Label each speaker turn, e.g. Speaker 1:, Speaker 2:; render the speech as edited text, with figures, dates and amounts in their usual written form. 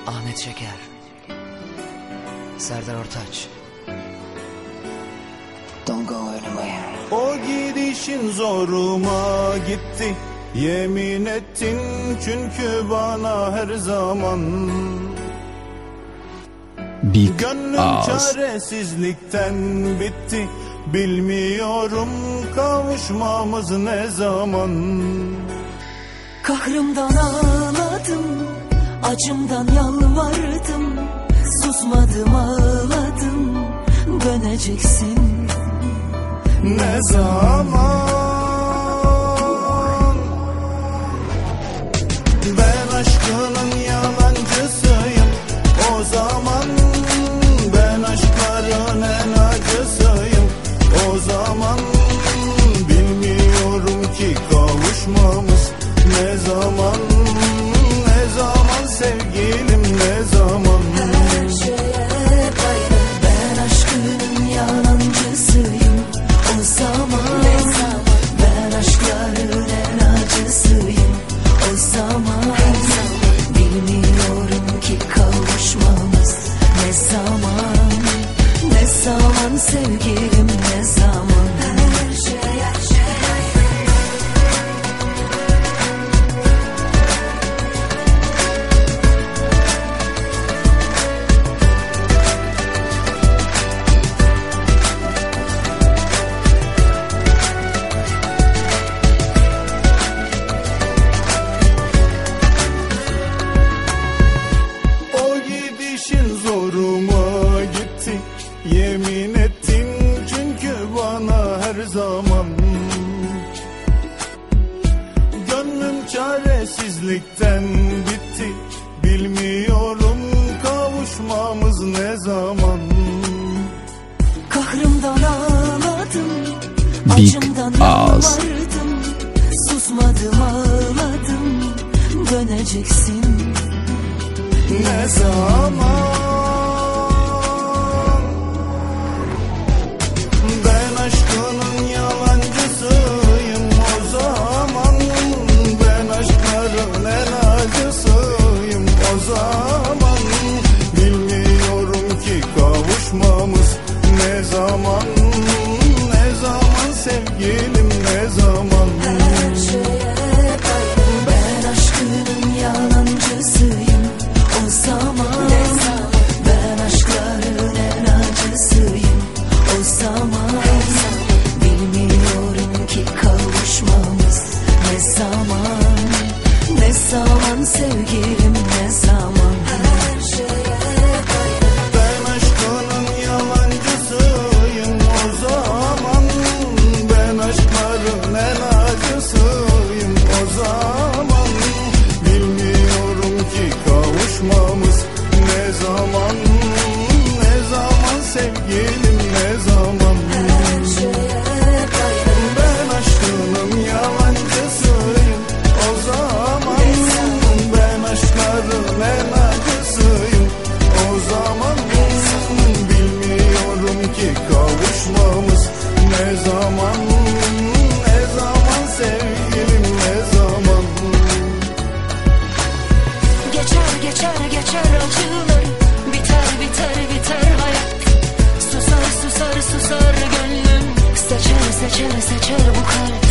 Speaker 1: Ahmet Şeker, Serdar Ortaç. Don't go anywhere.
Speaker 2: O gidişin zoruma gitti, yemin ettin çünkü bana her zaman. Gönlüm çaresizlikten bitti, bilmiyorum kavuşmamız ne zaman.
Speaker 3: Kahrımdan ağladım, acımdan yalvardım, susmadım ağladım, döneceksin
Speaker 2: ne zaman? Ben aşkının yalancısıyım o zaman. Ben aşkların en acısıyım o zaman. Bilmiyorum ki kavuşmamız ne zaman? Ne zaman sevgilim ne zaman?
Speaker 3: her şeye dayanır. Ben aşkının yalancısıyım o zaman. Ben aşkların en acısıyım o zaman. Bilmiyorum ki kavuşmamız ne zaman? Ne zaman sevgilim ne zaman? Her şey
Speaker 2: zoruma gitti, yemin ettin çünkü bana her zaman. Gönlüm çaresizlikten bitti, bilmiyorum kavuşmamız ne zaman.
Speaker 3: Kahrımdan ağladım, acımdan yalvardım, susmadım ağladım, döneceksin
Speaker 2: ne zaman? Ben aşkının yalancısıyım o zaman. Ben aşkların en acısıyım o zaman. Bilmiyorum ki kavuşmamız ne zaman? Ne zaman sevgilim ne zaman?
Speaker 3: Her şeye dayanır. Ben aşkının yalancısıyım o zaman. Ben aşkların en acısıyım o zaman. Bilmiyorum ki kavuşmamız ne zaman? Ne zaman sevgilim ne zaman? Her şeye dayanır.
Speaker 2: Ben aşkının yalancısıyım o zaman. Ben aşkların en acısıyım o zaman. Bilmiyorum ki kavuşmamız ne zaman? Ne zaman sevgilim ne zaman?
Speaker 3: Her şeye dayanır.
Speaker 2: Ben aşkının yalancısıyım o zaman. Ben aşkların en acısıyım o zaman. Bilmiyorum ki kavuşmamız ne zaman? Ne zaman sevgilim ne zaman?
Speaker 3: Geçer geçer geçer acılar, biter biter biter hayat. Susar susar susar gönlüm, seçer seçer seçer bu kalp.